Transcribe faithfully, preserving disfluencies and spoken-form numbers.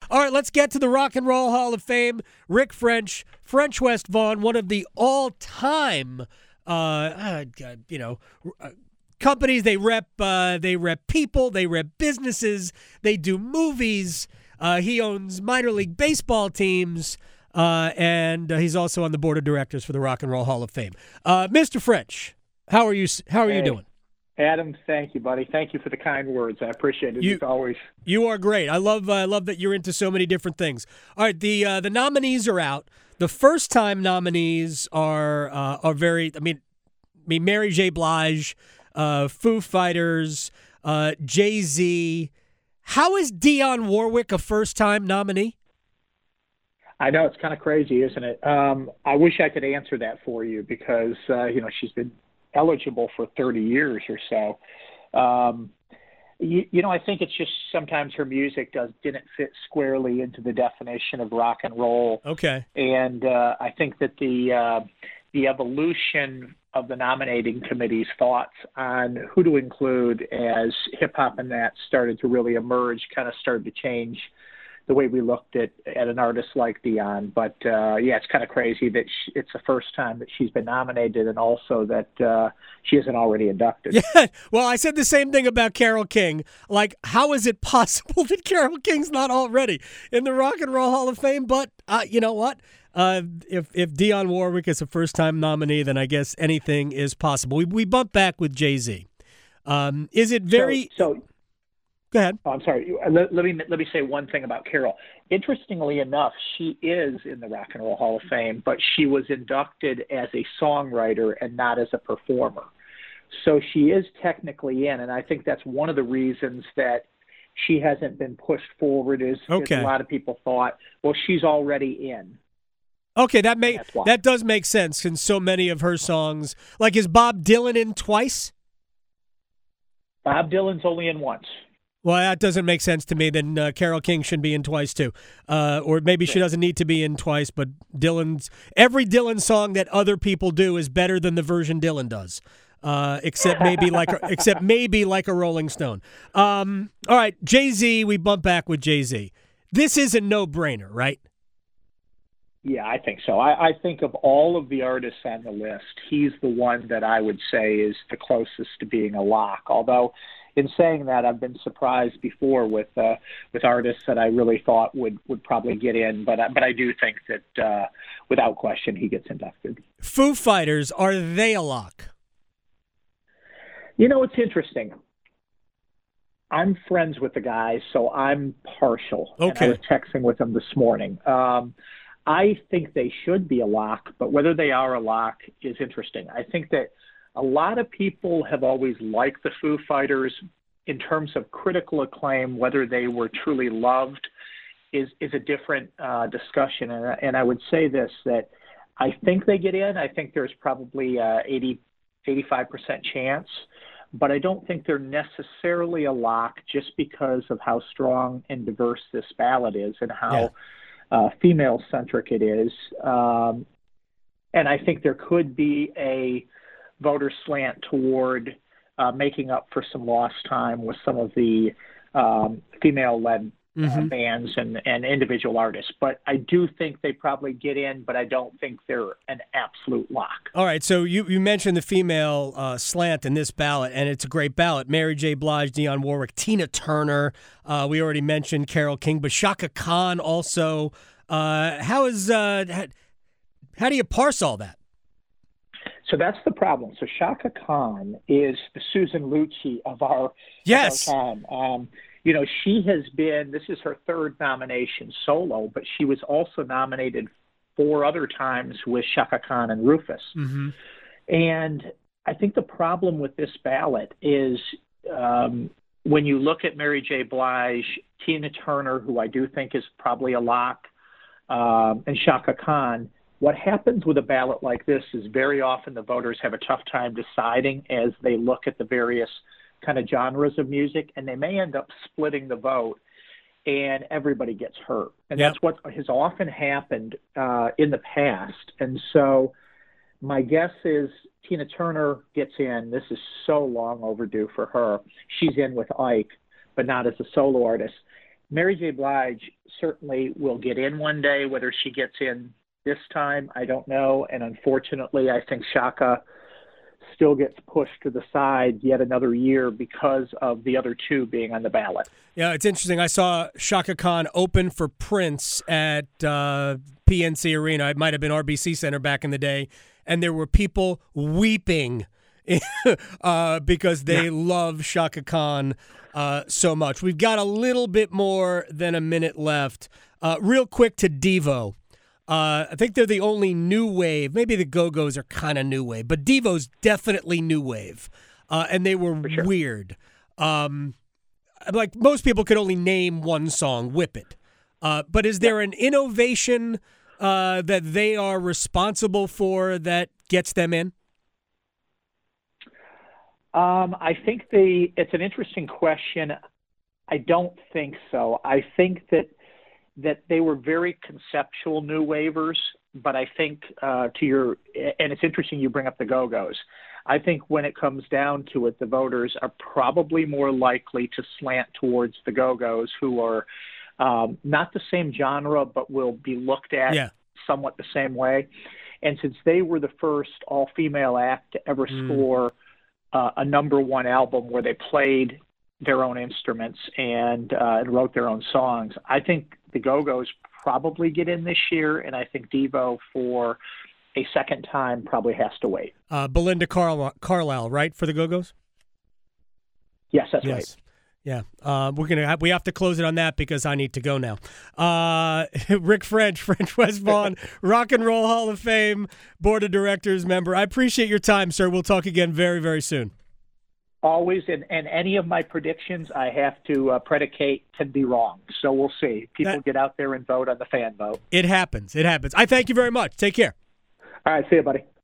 All right, let's get to the Rock and Roll Hall of Fame. Rick French, French West Vaughn, one of the all-time, uh, uh, you know, uh, companies. They rep, uh, they rep people, they rep businesses, they do movies. Uh, he owns minor league baseball teams, uh, and uh, he's also on the board of directors for the Rock and Roll Hall of Fame. Uh, Mister French, how are you? How are hey, you doing? Adam, thank you, buddy. Thank you for the kind words. I appreciate it you, as always. You are great. I love. Uh, I love that you're into so many different things. All right, the uh, the nominees are out. The first time nominees are uh, are very. I mean, I mean Mary J. Blige, uh, Foo Fighters, uh, Jay-Z. How is Dionne Warwick a first-time nominee? I know, it's kind of crazy, isn't it? Um, I wish I could answer that for you because, uh, you know, she's been eligible for thirty years or so. Um, you, you know, I think it's just sometimes her music does didn't fit squarely into the definition of rock and roll. Okay. And uh, I think that the uh, the evolution of the nominating committee's thoughts on who to include as hip-hop and that started to really emerge, kind of started to change the way we looked at, at an artist like Dionne. But, uh, yeah, it's kind of crazy that she, it's the first time that she's been nominated and also that uh, she isn't already inducted. Yeah, well, I said the same thing about Carole King. Like, how is it possible that Carole King's not already in the Rock and Roll Hall of Fame? But uh, you know what? Uh, if if Dionne Warwick is a first-time nominee, then I guess anything is possible. We we bump back with Jay-Z. Um, is it very? So, so go ahead. Oh, I'm sorry. Let, let me let me say one thing about Carole. Interestingly enough, she is in the Rock and Roll Hall of Fame, but she was inducted as a songwriter and not as a performer. So she is technically in, and I think that's one of the reasons that she hasn't been pushed forward. Is, okay. is a lot of people thought, well, she's already in. Okay, that may that does make sense in so many of her songs. Like, is Bob Dylan in twice? Bob Dylan's only in once. Well, that doesn't make sense to me. Then uh, Carole King should be in twice too, uh, or maybe she doesn't need to be in twice. But Dylan's every Dylan song that other people do is better than the version Dylan does, uh, except maybe like a, except maybe like a Rolling Stone. Um, all right, Jay-Z. We bump back with Jay-Z. This is a no-brainer, right? Yeah, I think so. I, I think of all of the artists on the list, he's the one that I would say is the closest to being a lock. Although, in saying that, I've been surprised before with uh, with artists that I really thought would, would probably get in. But but I do think that uh, without question he gets inducted. Foo Fighters, are they a lock? You know, it's interesting. I'm friends with the guys, so I'm partial. Okay. And I was texting with them this morning. Um, I think they should be a lock, but whether they are a lock is interesting. I think that a lot of people have always liked the Foo Fighters in terms of critical acclaim. Whether they were truly loved is is a different uh, discussion. And, and I would say this, that I think they get in. I think there's probably a eighty, eighty-five percent chance, but I don't think they're necessarily a lock just because of how strong and diverse this ballot is and how yeah. Uh, female-centric it is. Um, and I think there could be a voter slant toward uh, making up for some lost time with some of the um, female-led mm-hmm. uh, bands and, and individual artists. But I do think they probably get in, but I don't think they're an absolute lock. All right, so you, you mentioned the female uh, slant in this ballot, and it's a great ballot. Mary J. Blige, Dionne Warwick, Tina Turner. Uh, we already mentioned Carole King, but Chaka Khan also. Uh, how is uh, how, how do you parse all that? So that's the problem. So Chaka Khan is the Susan Lucci of our, yes. of our time. Um, you know, she has been, this is her third nomination solo, but she was also nominated four other times with Chaka Khan and Rufus. Mm-hmm. And I think the problem with this ballot is um, when you look at Mary J. Blige, Tina Turner, who I do think is probably a lock, um, and Chaka Khan, what happens with a ballot like this is very often the voters have a tough time deciding as they look at the various kind of genres of music, and they may end up splitting the vote, and everybody gets hurt. And yep. that's what has often happened uh, in the past. And so my guess is Tina Turner gets in. This is so long overdue for her. She's in with Ike, but not as a solo artist. Mary J. Blige certainly will get in one day. Whether she gets in this time, I don't know. And unfortunately, I think Chaka still gets pushed to the side yet another year because of the other two being on the ballot. Yeah, it's interesting. I saw Chaka Khan open for Prince at uh, P N C Arena. It might have been R B C Center back in the day. And there were people weeping uh, because they yeah. love Chaka Khan uh, so much. We've got a little bit more than a minute left. Uh, real quick to Devo. Uh, I think they're the only new wave. Maybe the Go-Go's are kind of new wave, but Devo's definitely new wave. Uh, and they were sure. weird. Um, like most people could only name one song, Whip It. Uh, but is there an innovation uh, that they are responsible for that gets them in? Um, I think the it's an interesting question. I don't think so. I think that that they were very conceptual new wavers, but I think uh, to your and it's interesting you bring up the Go-Go's. I think when it comes down to it, the voters are probably more likely to slant towards the Go-Go's, who are um, not the same genre, but will be looked at yeah. somewhat the same way. And since they were the first all-female act to ever mm. score uh, a number one album where they played their own instruments and, uh, and wrote their own songs, I think the Go-Go's probably get in this year, and I think Devo for a second time probably has to wait. Uh, Belinda Carl- Carlisle, right, for the Go-Go's? Yes, that's yes. right. Yeah, uh, we're gonna have, we have to close it on that because I need to go now. Uh, Rick French, French West Vaughn, Rock and Roll Hall of Fame Board of Directors member. I appreciate your time, sir. We'll talk again very, very soon. Always, and, and any of my predictions I have to uh, predicate can be wrong. So we'll see. People that, get out there and vote on the fan vote. It happens. It happens. I thank you very much. Take care. All right. See you, buddy.